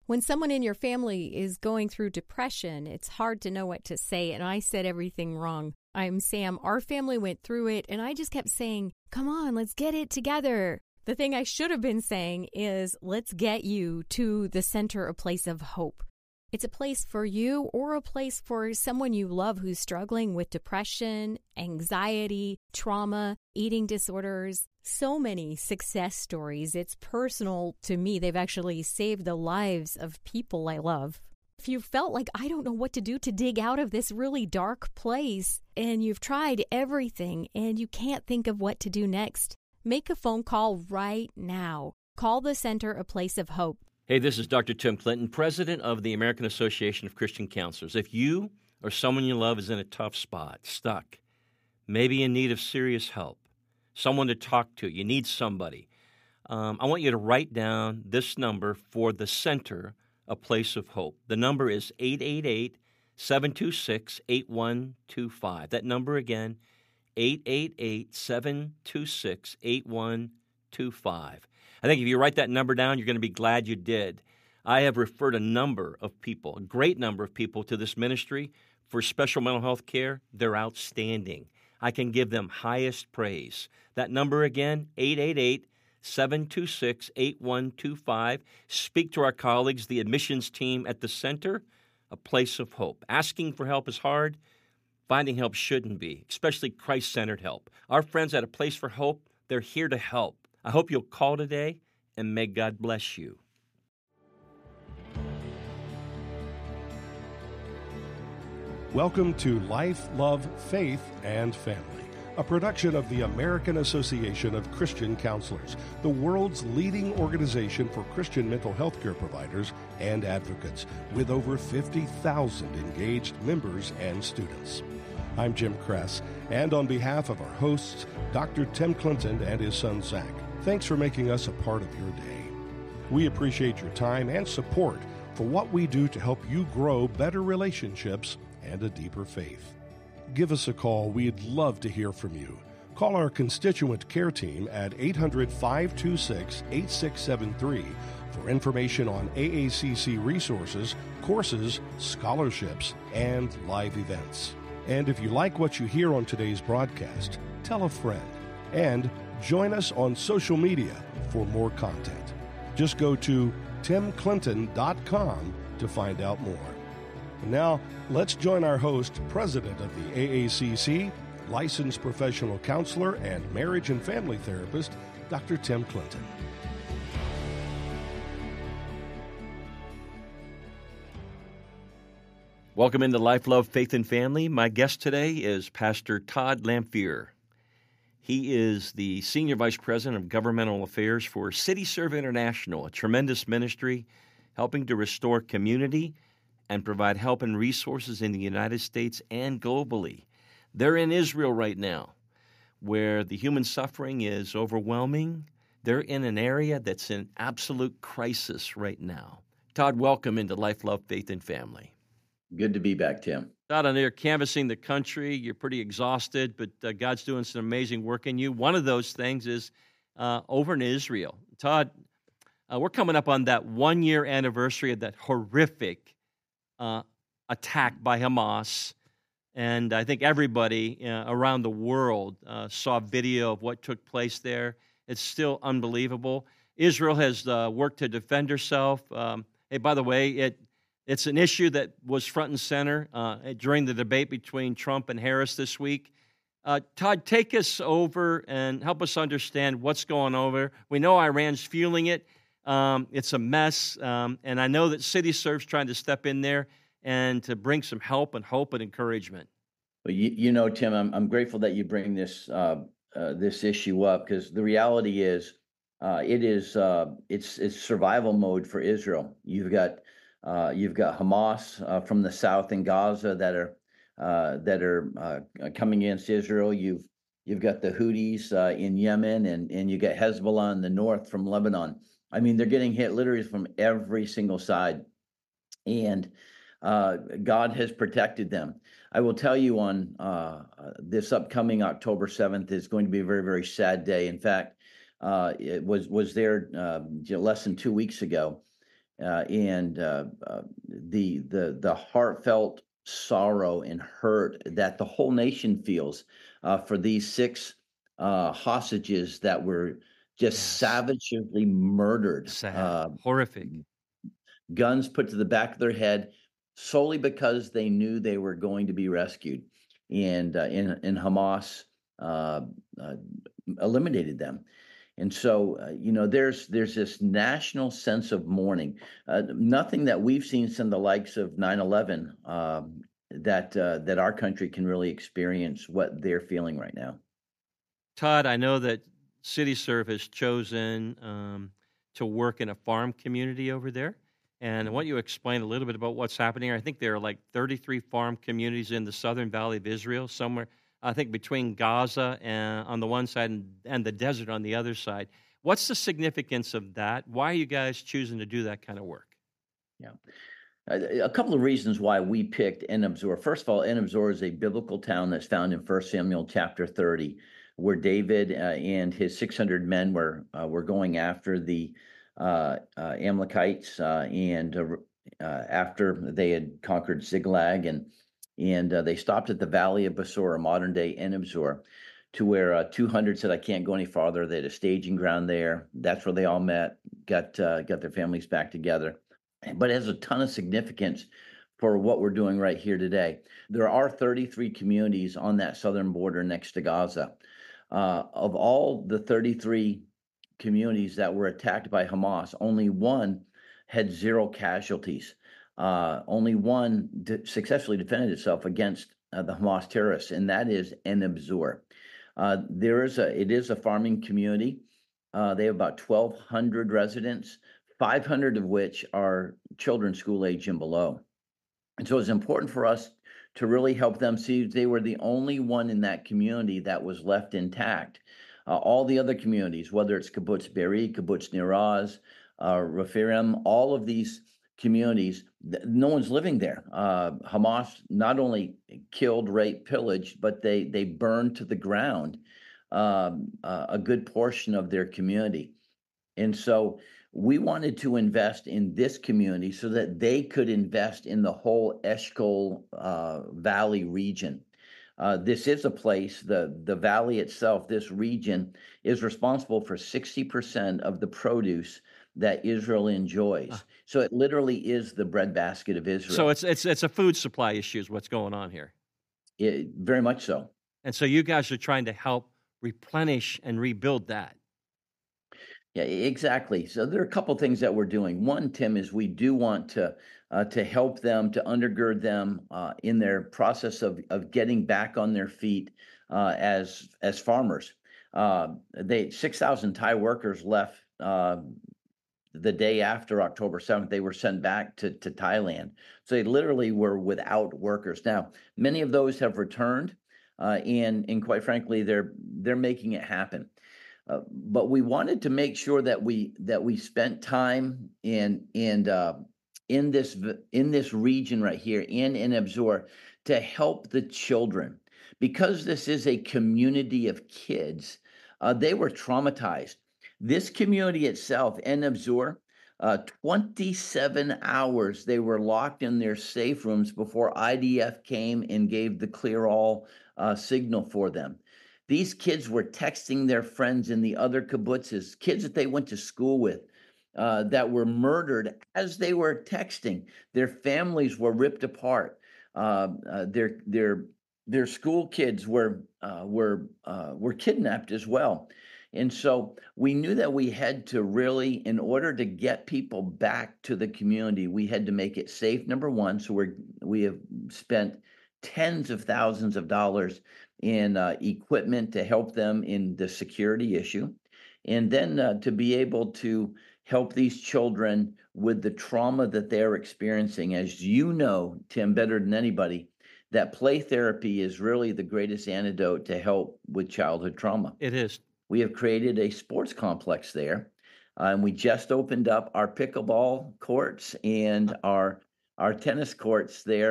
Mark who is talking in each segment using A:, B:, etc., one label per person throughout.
A: When someone in your family is going through depression, it's hard to know what to say, and I said everything wrong. I'm Sam. Our family went through it, and I just kept saying, come on, let's get it together. The thing I should have been saying is, let's get you to the center, a place of hope. It's a place for you or a place for someone you love who's struggling with depression, anxiety, trauma, eating disorders. So many success stories. It's personal to me. They've actually saved the lives of people I love. If you felt like I don't know what to do to dig out of this really dark place, and you've tried everything and you can't think of what to do next, make a phone call right now. Call the Center, a place of hope.
B: Hey, this is Dr. Tim Clinton, president of the American Association of Christian Counselors. If you or someone you love is in a tough spot, stuck, maybe in need of serious help, someone to talk to, you need somebody, I want you to write down this number for the Center, a place of hope. The number is 888-726-8125. That number again, 888-726-8125. I think if you write that number down, you're going to be glad you did. I have referred a number of people, a great number of people, to this ministry for special mental health care. They're outstanding. I can give them highest praise. That number again, 888-726-8125. Speak to our colleagues, the admissions team at the Center, a place of hope. Asking for help is hard. Finding help shouldn't be, especially Christ-centered help. Our friends at A Place for Hope, they're here to help. I hope you'll call today, and may God bless you.
C: Welcome to Life, Love, Faith, and Family, a production of the American Association of Christian Counselors, the world's leading organization for Christian mental health care providers and advocates, with over 50,000 engaged members and students. I'm Jim Kress, and on behalf of our hosts, Dr. Tim Clinton and his son Zach, thanks for making us a part of your day. We appreciate your time and support for what we do to help you grow better relationships and a deeper faith. Give us a call. We'd love to hear from you. Call our constituent care team at 800-526-8673 for information on AACC resources, courses, scholarships, and live events. And if you like what you hear on today's broadcast, tell a friend. And join us on social media for more content. Just go to timclinton.com to find out more. And now, let's join our host, president of the AACC, licensed professional counselor and marriage and family therapist, Dr. Tim Clinton.
B: Welcome into Life, Love, Faith, and Family. My guest today is Pastor Todd Lamphere. He is the Senior Vice President of Governmental Affairs for City Serve International, a tremendous ministry helping to restore community and provide help and resources in the United States and globally. They're in Israel right now, where the human suffering is overwhelming. They're in an area that's in absolute crisis right now. Todd, welcome into Life, Love, Faith, and Family.
D: Good to be back, Tim.
B: Todd, on there canvassing the country, you're pretty exhausted, but God's doing some amazing work in you. One of those things is over in Israel. Todd, we're coming up on that 1-year anniversary of that horrific attack by Hamas, and I think everybody around the world saw video of what took place there. It's still unbelievable. Israel has worked to defend herself. Hey, by the way, it's an issue that was front and center during the debate between Trump and Harris this week. Todd, take us over and help us understand what's going over. We know Iran's fueling it. It's a mess, and I know that City Serve's trying to step in there and to bring some help and hope and encouragement.
D: Well, you know, Tim, I'm grateful that you bring this issue up, because the reality is, it's survival mode for Israel. You've got Hamas from the south in Gaza that are coming against Israel. You've got the Houthis in Yemen, and you got Hezbollah in the north from Lebanon. I mean, they're getting hit literally from every single side, and God has protected them. I will tell you, on this upcoming October 7th is going to be a very, very sad day. In fact, it was there less than 2 weeks ago. and the heartfelt sorrow and hurt that the whole nation feels for these six hostages that were just
B: Yes.
D: savagely murdered,
B: Sad. Horrific.
D: guns put to the back of their head solely because they knew they were going to be rescued, and in Hamas uh, uh, eliminated them. And so, there's this national sense of mourning, nothing that we've seen since the likes of 9/11, that our country can really experience what they're feeling right now.
B: Todd, I know that CityServe has chosen to work in a farm community over there. And I want you to explain a little bit about what's happening. I think there are like 33 farm communities in the southern valley of Israel, somewhere, I think, between Gaza and, on the one side and the desert on the other side. What's the significance of that? Why are you guys choosing to do that kind of work?
D: Yeah. A couple of reasons why we picked En-Abzor. First of all, En-Abzor is a biblical town that's found in 1 Samuel chapter 30, where David and his 600 men were going after the Amalekites, and after they had conquered Ziklag, and they stopped at the valley of Besor, modern day En-Abzor, to where 200 said, "I can't go any farther." They had a staging ground there. That's where they all met, got their families back together. But it has a ton of significance for what we're doing right here today. There are 33 communities on that southern border next to Gaza. Of all the 33 communities that were attacked by Hamas, only one had zero casualties. Only one successfully defended itself against the Hamas terrorists, and that is En-Abzor. It is a farming community. They have about 1,200 residents, 500 of which are children school age and below. And so it's important for us to really help them see they were the only one in that community that was left intact. All the other communities, whether it's Kibbutz Be'eri, Kibbutz Nir Oz, Rephidim, all of these communities, no one's living there. Hamas not only killed, raped, pillaged, but they burned to the ground a good portion of their community. And so we wanted to invest in this community so that they could invest in the whole Eshkol Valley region. This is a place, the valley itself, this region is responsible for 60% of the produce that Israel enjoys. So it literally is the breadbasket of Israel.
B: So it's a food supply issue is what's going on here.
D: Very much so.
B: And so you guys are trying to help replenish and rebuild that.
D: Yeah, exactly. So there are a couple things that we're doing. One, Tim, is we do want to help them, to undergird them in their process of getting back on their feet as farmers. 6,000 Thai workers left the day after October 7th. They were sent back to Thailand. So they literally were without workers. Now, many of those have returned, and quite frankly, they're making it happen. But we wanted to make sure that we spent time in this region right here in En-Abzor to help the children, because this is a community of kids. They were traumatized. This community itself, En-Abzor, 27 hours they were locked in their safe rooms before IDF came and gave the clear all signal for them. These kids were texting their friends in the other kibbutzes, kids that they went to school with, that were murdered as they were texting. Their families were ripped apart. Their school kids were kidnapped as well. And so we knew that we had to really, in order to get people back to the community, we had to make it safe, number one. So we have spent tens of thousands of dollars in equipment to help them in the security issue, and then to be able to help these children with the trauma that they're experiencing. As you know, Tim, better than anybody, that play therapy is really the greatest antidote to help with childhood trauma.
B: It is.
D: We have created a sports complex there, and we just opened up our pickleball courts and our tennis courts there.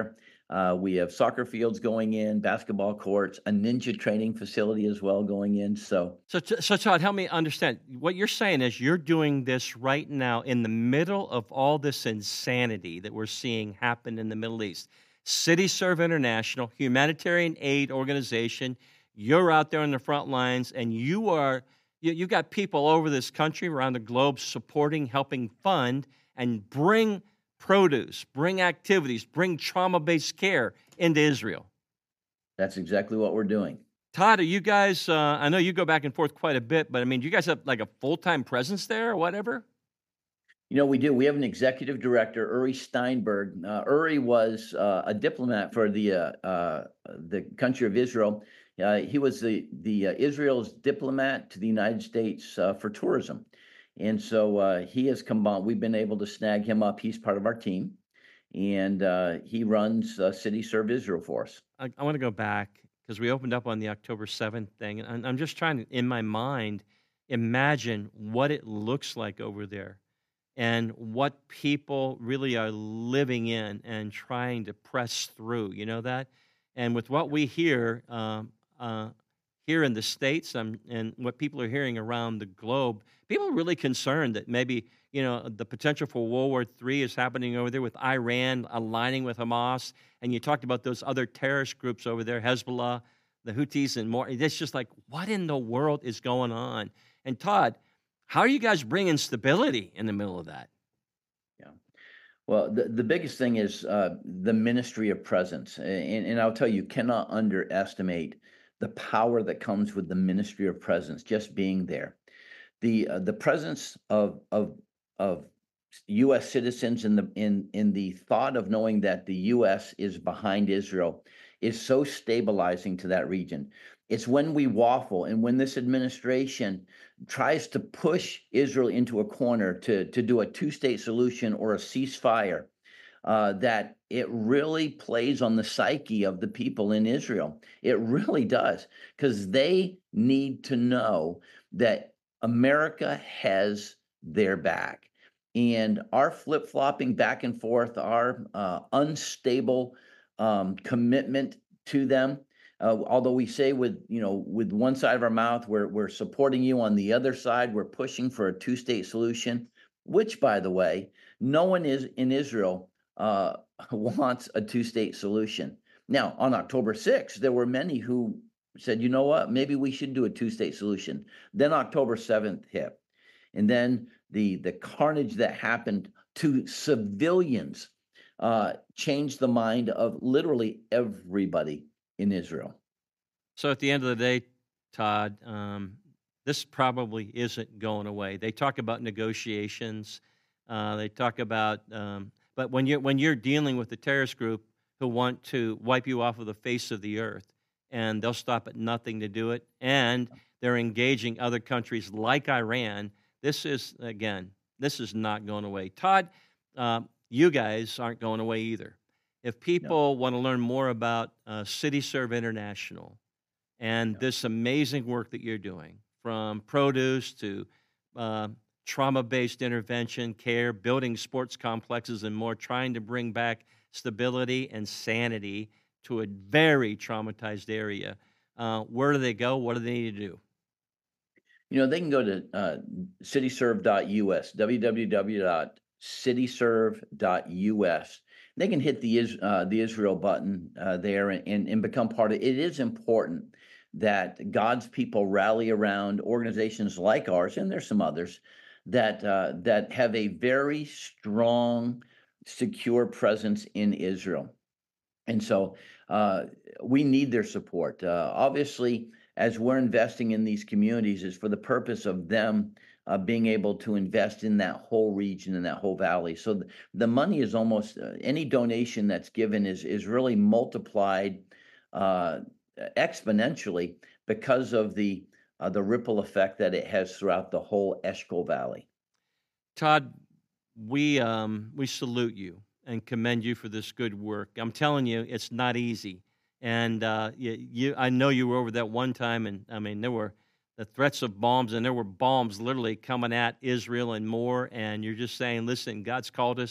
D: We have soccer fields going in, basketball courts, a ninja training facility as well going in. So
B: So Todd, help me understand. What you're saying is you're doing this right now in the middle of all this insanity that we're seeing happen in the Middle East. City Serve International, humanitarian aid organization, you're out there on the front lines, and you've got people over this country, around the globe, supporting, helping fund, and bring produce, bring activities, bring trauma-based care into Israel.
D: that's exactly what we're doing.
B: Todd, are you guys, I know you go back and forth quite a bit, but I mean, do you guys have like a full-time presence there or whatever?
D: We do. We have an executive director, Uri Steinberg. Uri was a diplomat for the country of Israel. He was the Israel's diplomat to the United States for tourism. And so he has come on. We've been able to snag him up. He's part of our team, and he runs City Serve Israel for us.
B: I want to go back because we opened up on the October 7th thing, and I'm just trying to, in my mind, imagine what it looks like over there and what people really are living in and trying to press through. You know that? And with what we hear here in the States and what people are hearing around the globe, people are really concerned that maybe, the potential for World War III is happening over there with Iran aligning with Hamas. And you talked about those other terrorist groups over there, Hezbollah, the Houthis, and more. It's just like, what in the world is going on? And Todd, how are you guys bringing stability in the middle of that?
D: Yeah. Well, the biggest thing is the ministry of presence. And I'll tell you, cannot underestimate the power that comes with the ministry of presence, just being there. The presence of U.S. citizens in the thought of knowing that the U.S. is behind Israel is so stabilizing to that region. It's when we waffle and when this administration tries to push Israel into a corner to do a two-state solution or a ceasefire, that it really plays on the psyche of the people in Israel. It really does, because they need to know that America has their back. And our flip-flopping back and forth, our unstable commitment to them, although we say with one side of our mouth, we're supporting you, on the other side, we're pushing for a two-state solution, which, by the way, no one is in Israel wants a two-state solution. Now, on October 6th, there were many who said, you know what, maybe we should do a two-state solution. Then October 7th hit. And then the carnage that happened to civilians changed the mind of literally everybody in Israel.
B: So at the end of the day, Todd, this probably isn't going away. They talk about negotiations. They talk about, but when you're dealing with the terrorist group who want to wipe you off of the face of the earth, and they'll stop at nothing to do it, and they're engaging other countries like Iran, this is not going away. Todd, you guys aren't going away either. If people want to learn more about City Serve International and this amazing work that you're doing, from produce to trauma-based intervention, care, building sports complexes and more, trying to bring back stability and sanity to a very traumatized area, where do they go? What do they need to do?
D: They can go to cityserve.us, www.cityserve.us. They can hit the Israel button there and become part of it. It is important that God's people rally around organizations like ours, and there's some others, that have a very strong, secure presence in Israel. And so we need their support. Obviously, as we're investing in these communities, is for the purpose of them being able to invest in that whole region and that whole valley. So the money is almost any donation that's given is really multiplied exponentially because of the ripple effect that it has throughout the whole Eshkol Valley.
B: Todd, we salute you and commend you for this good work. I'm telling you, it's not easy. And I know you were over that one time, and I mean, there were the threats of bombs, and there were bombs literally coming at Israel and more, and you're just saying, listen, God's called us.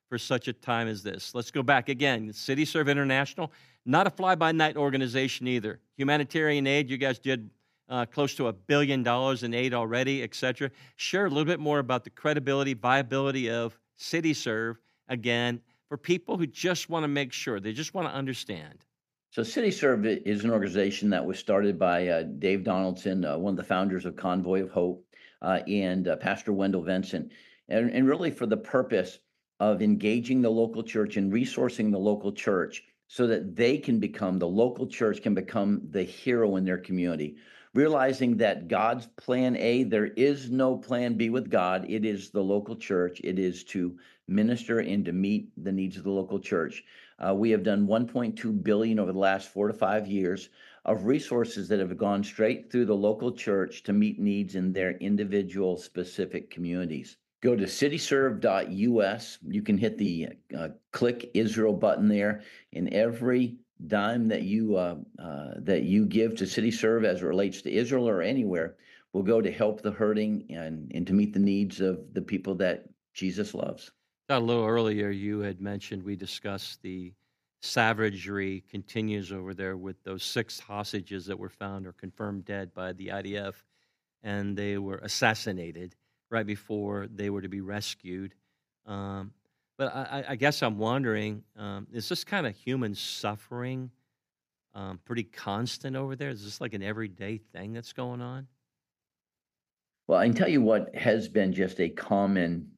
B: for such a time as this. Let's go back again. City Serve International, not a fly-by-night organization either. Humanitarian aid, you guys did close to $1 billion in aid already, et cetera. Share a little bit more about the credibility, viability of City Serve, again, for people who just want to make sure, they just want to understand.
D: So City Serve is an organization that was started by Dave Donaldson, one of the founders of Convoy of Hope, and Pastor Wendell Venson, and really for the purpose of engaging the local church and resourcing the local church so that the local church can become the hero in their community. Realizing that God's plan A, there is no plan B with God. It is the local church. It is to minister and to meet the needs of the local church. We have done $1.2 billion over the last 4 to 5 years of resources that have gone straight through the local church to meet needs in their individual specific communities. Go to cityserve.us. You can hit the click Israel button there, and every dime that you give to City Serve as it relates to Israel or anywhere will go to help the hurting and to meet the needs of the people that Jesus loves.
B: A little earlier, you had mentioned we discussed the savagery continues over there with those 6 hostages that were found or confirmed dead by the IDF, and they were assassinated right before they were to be rescued. But I guess I'm wondering, is this kind of human suffering pretty constant over there? Is this like an everyday thing that's going on?
D: Well, I can tell you what has been just a common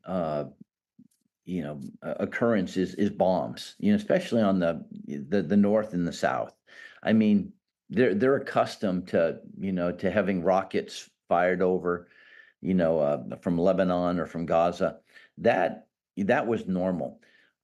D: occurrence is bombs, especially on the north and the south. I mean, they're accustomed to having rockets fired over, from Lebanon or from Gaza. That was normal.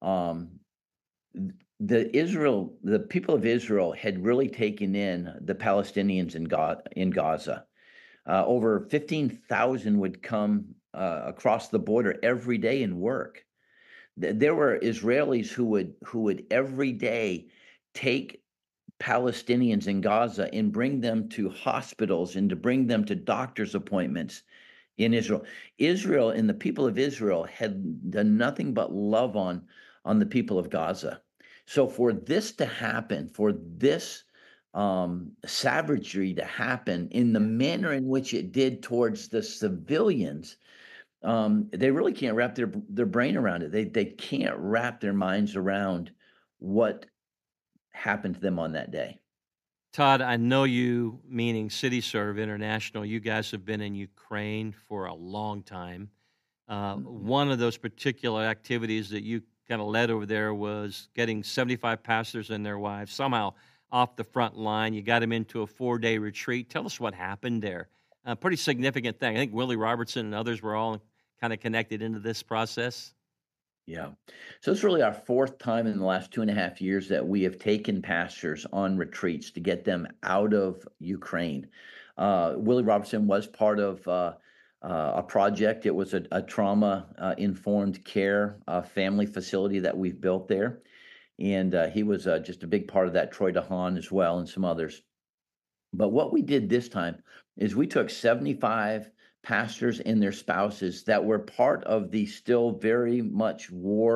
D: The people of Israel had really taken in the Palestinians in Gaza. Over 15,000 would come across the border every day and work. There were Israelis who would every day take Palestinians in Gaza and bring them to hospitals and to bring them to doctor's appointments in Israel. Israel and the people of Israel had done nothing but love on the people of Gaza. So for this to happen, for this savagery to happen in the manner in which it did towards the civilians, they really can't wrap their brain around it. They can't wrap their minds around what happened to them on that day.
B: Todd, I know you, meaning City Serve International, you guys have been in Ukraine for a long time. One of those particular activities that you kind of led over there was getting 75 pastors and their wives somehow off the front line. You got them into a 4-day retreat. Tell us what happened there. A pretty significant thing. I think Willie Robertson and others were all kind of connected into this process.
D: Yeah. So it's really our 4th time in the last 2.5 years that we have taken pastors on retreats to get them out of Ukraine. Willie Robertson was part of a project. It was a trauma-informed care family facility that we've built there. And he was just a big part of that, Troy DeHaan as well, and some others. But what we did this time is we took 75 pastors and their spouses that were part of the still very much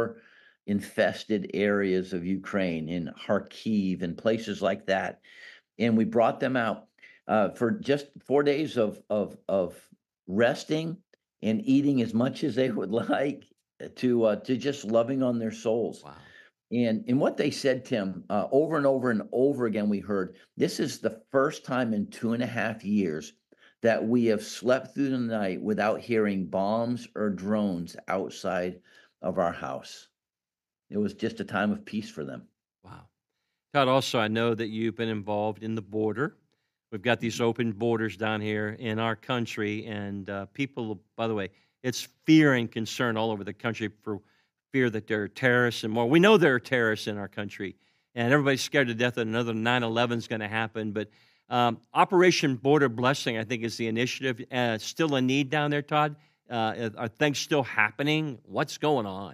D: war-infested areas of Ukraine, in Kharkiv and places like that. And we brought them out for just 4 days of resting and eating as much as they would like, to just loving on their souls.
B: Wow.
D: And what they said, Tim, over and over and over again, we heard, this is the first time in 2.5 years that we have slept through the night without hearing bombs or drones outside of our house. It was just a time of peace for them.
B: Wow. Todd, also, I know that you've been involved in the border. We've got these open borders down here in our country, and people, by the way, it's fear and concern all over the country for fear that there are terrorists and more. We know there are terrorists in our country, and everybody's scared to death that another 9/11 is going to happen, but Operation Border Blessing, I think, is the initiative. Still a need down there, Todd? Are things still happening? What's going on?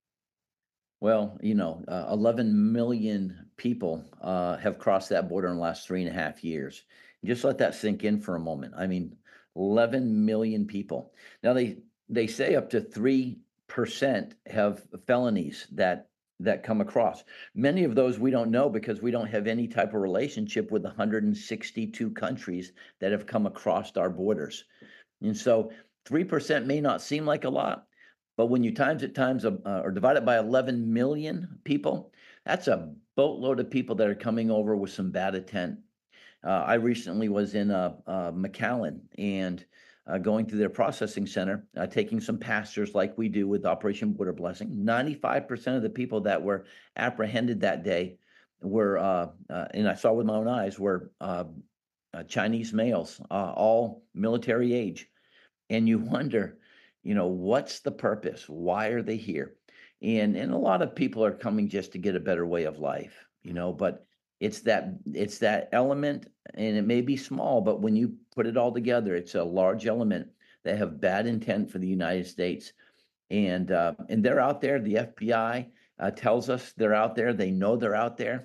D: Well, 11 million people have crossed that border in the last 3.5 years. Just let that sink in for a moment. I mean, 11 million people. Now, they say up to 3 have felonies that come across. Many of those we don't know because we don't have any type of relationship with 162 countries that have come across our borders. And so 3% may not seem like a lot, but when you times it or divide it by 11 million people, that's a boatload of people that are coming over with some bad intent. I recently was in McAllen and going through their processing center, taking some pastors like we do with Operation Border Blessing. 95% of the people that were apprehended that day were, and I saw with my own eyes, were Chinese males, all military age. And you wonder, what's the purpose? Why are they here? And a lot of people are coming just to get a better way of life, but it's that element, and it may be small, but when you put it all together, it's a large element that have bad intent for the United States. And they're out there. The FBI tells us they're out there. They know they're out there.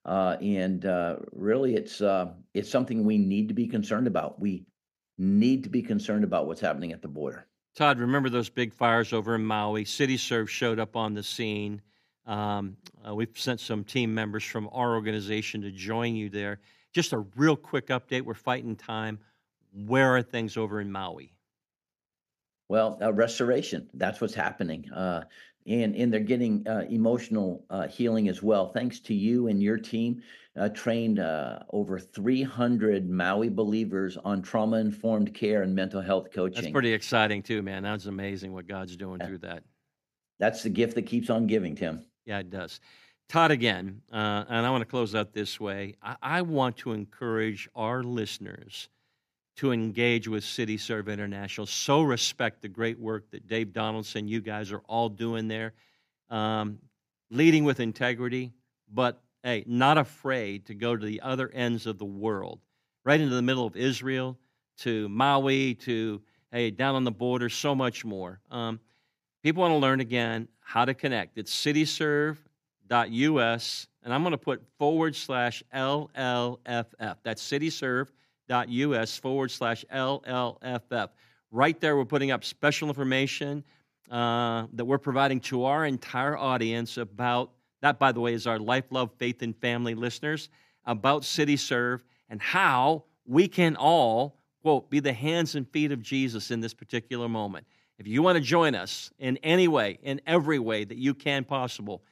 D: Really, it's something we need to be concerned about. We need to be concerned about what's happening at the border.
B: Todd, remember those big fires over in Maui? CityServe showed up on the scene. We've sent some team members from our organization to join you there. Just a real quick update. We're fighting time. Where are things over in Maui?
D: Well, restoration. That's what's happening. And they're getting emotional healing as well. Thanks to you and your team, trained over 300 Maui believers on trauma-informed care and mental health coaching.
B: That's pretty exciting too, man. That's amazing what God's doing through that.
D: That's the gift that keeps on giving, Tim.
B: Yeah, it does. Todd, again, and I want to close out this way. I want to encourage our listeners to engage with CityServe International. So respect the great work that Dave Donaldson, you guys are all doing there, leading with integrity, but, hey, not afraid to go to the other ends of the world, right into the middle of Israel, to Maui, to, hey, down on the border, so much more. People want to learn, again, how to connect. It's cityserve.us, and I'm going to put /LLFF. That's cityserve.us/LLFF. Right there, we're putting up special information that we're providing to our entire audience about, that, by the way, is our Life, Love, Faith, and Family listeners, about CityServe and how we can all, quote, be the hands and feet of Jesus in this particular moment. If you want to join us in any way, in every way that you can possible,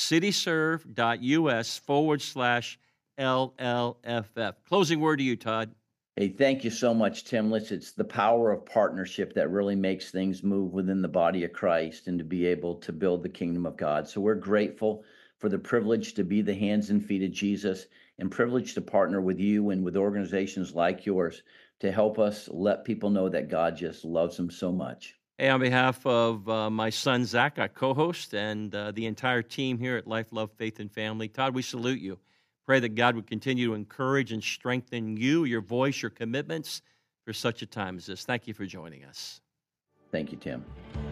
B: cityserve.us/LLFF. Closing word to you, Todd.
D: Hey, thank you so much, Tim. Listen, it's the power of partnership that really makes things move within the body of Christ and to be able to build the kingdom of God. So we're grateful for the privilege to be the hands and feet of Jesus and privileged to partner with you and with organizations like yours to help us let people know that God just loves them so much.
B: Hey, on behalf of my son, Zach, our co-host, and the entire team here at Life, Love, Faith, and Family, Todd, we salute you. Pray that God would continue to encourage and strengthen you, your voice, your commitments for such a time as this. Thank you for joining us.
D: Thank you, Tim.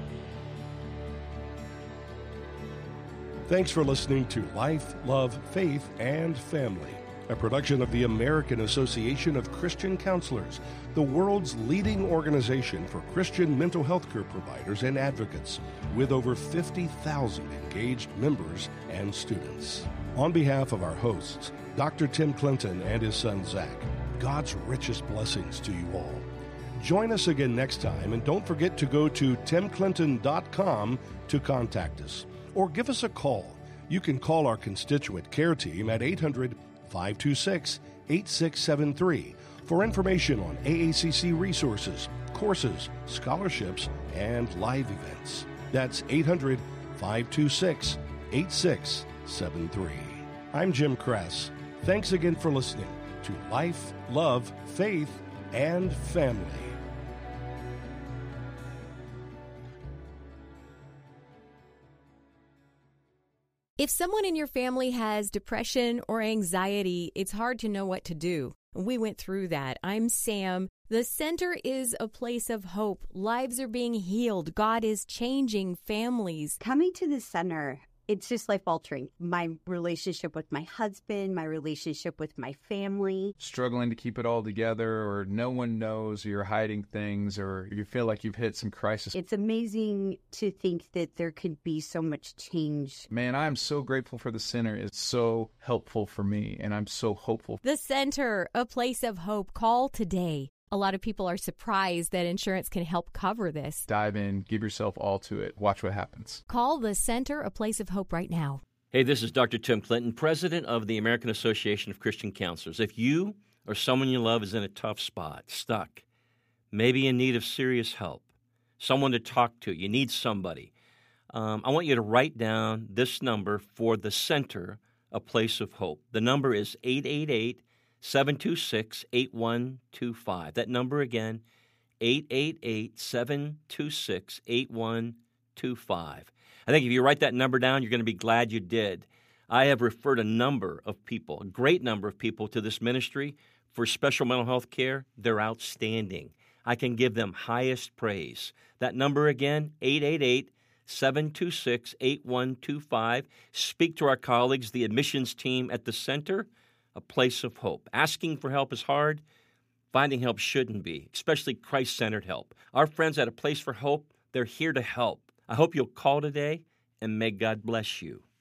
C: Thanks for listening to Life, Love, Faith, and Family, a production of the American Association of Christian Counselors, the world's leading organization for Christian mental health care providers and advocates, with over 50,000 engaged members and students. On behalf of our hosts, Dr. Tim Clinton and his son Zach, God's richest blessings to you all. Join us again next time, and don't forget to go to timclinton.com to contact us, or give us a call. You can call our constituent care team at 800-526-8673 for information on AACC resources, courses, scholarships, and live events. That's 800-526-8673. I'm Jim Kress. Thanks again for listening to Life, Love, Faith, and Family.
A: If someone in your family has depression or anxiety, it's hard to know what to do. We went through that. I'm Sam. The center is a place of hope. Lives are being healed. God is changing families.
E: Coming to the center It's just life altering. My relationship with my husband, my relationship with my family.
F: Struggling to keep it all together, or no one knows, or you're hiding things, or you feel like you've hit some crisis.
E: It's amazing to think that there could be so much change.
F: Man, I'm so grateful for the center. It's so helpful for me, and I'm so hopeful.
A: The Center, a place of hope. Call today. A lot of people are surprised that insurance can help cover this.
F: Dive in, give yourself all to it. Watch what happens.
A: Call the Center, a place of hope right now.
B: Hey, this is Dr. Tim Clinton, president of the American Association of Christian Counselors. If you or someone you love is in a tough spot, stuck, maybe in need of serious help, someone to talk to, you need somebody, I want you to write down this number for the Center, a place of hope. The number is 888-726-8125. That number again, 888-726-8125. I think if you write that number down, you're going to be glad you did. I have referred a number of people, a great number of people, to this ministry for special mental health care. They're outstanding. I can give them highest praise. That number again, 888-726-8125. Speak to our colleagues, the admissions team at the Center, a place of hope. Asking for help is hard. Finding help shouldn't be, especially Christ-centered help. Our friends at A Place for Hope, they're here to help. I hope you'll call today, and may God bless you.